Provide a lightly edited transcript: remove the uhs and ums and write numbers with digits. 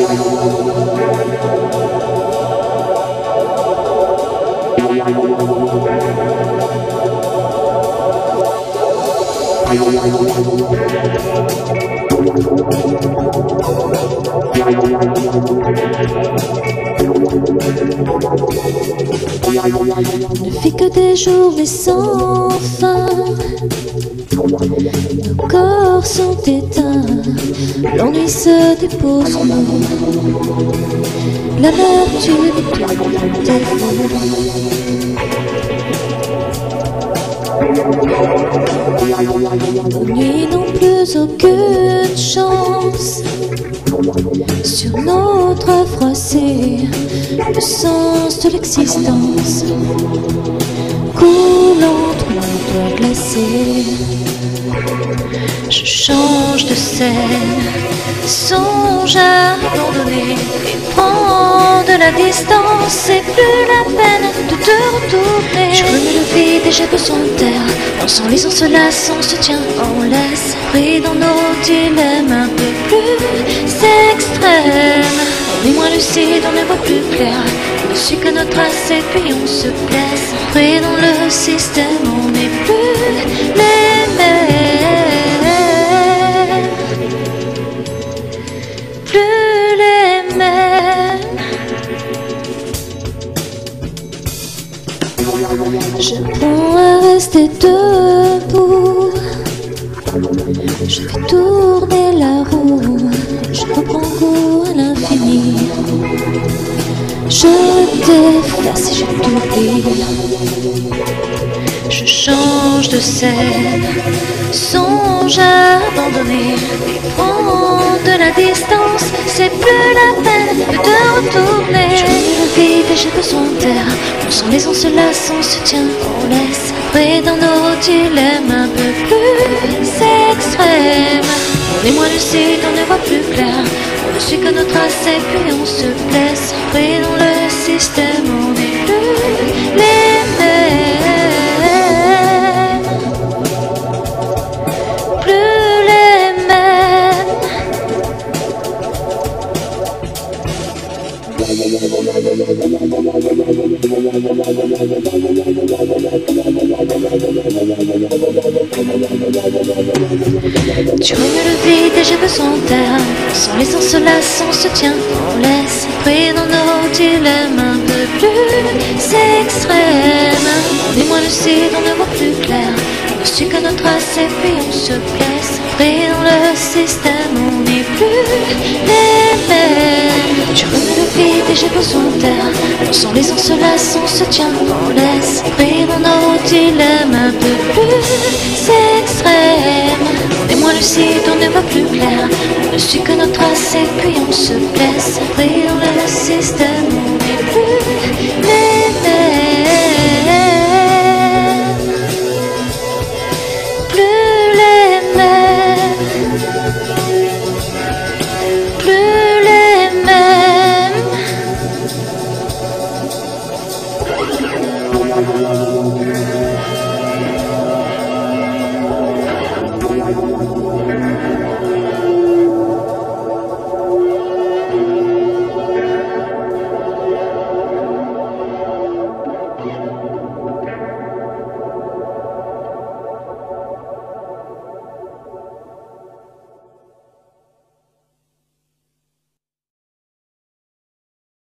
Ne fait que des journées sans fin. Nos corps sont éteints, l'ennui se dépose en nous. L'amertume et tout est faux. Nos nuits n'ont plus aucune chance. Sur notre froissé, le sens de l'existence coule entre nos doigts glacés. Je change de scène, songe à abandonner et prends de la distance. C'est plus la peine de te retourner. Je remets le vide et j'ai besoin d'air. On sent les onces lassent, on se tient en laisse, pris dans nos dilemmes un peu plus extrêmes. On est moins lucide, on ne voit plus clair. On ne suit que notre trace et puis on se blesse. Pris dans le système, on n'est plus les mêmes. Plus les mêmes. J'apprends à rester debout. Je fais tourner la roue. Je reprends goût à l'infini. Je déflace et je t'oublie. Je change de scène, songe à abandonner et prends de la distance. C'est plus la peine de te retourner. Je remets le vide et j'ai besoin d'air. On sent les onces lassent, on se tient, on laisse. Pris dans nos dilemmes un peu plus extrêmes. On est moins lucide, on ne voit plus clair. On ne suit que nos traces et puis on se blesse. Pris dans le système, on n'est plus les mêmes. Plus les mêmes. Tu remets le vide et j'ai besoin d'air. Sans les onces lassent, on se tient, on laisse. Pris dans nos dilemmes un peu plus extrêmes. On est moins lucide, on ne voit plus clair. On ne suit que notre trace et puis on se blesse. Pris dans le système, on n'est plus les mêmes. Tu remets le vide et j'ai besoin d'air. On sent les onces lassent, on se tient, on laisse. Pris dans nos dilemmes un peu plus extrêmes. On est moins lucide, on ne voit plus clair. On ne suit que notre trace et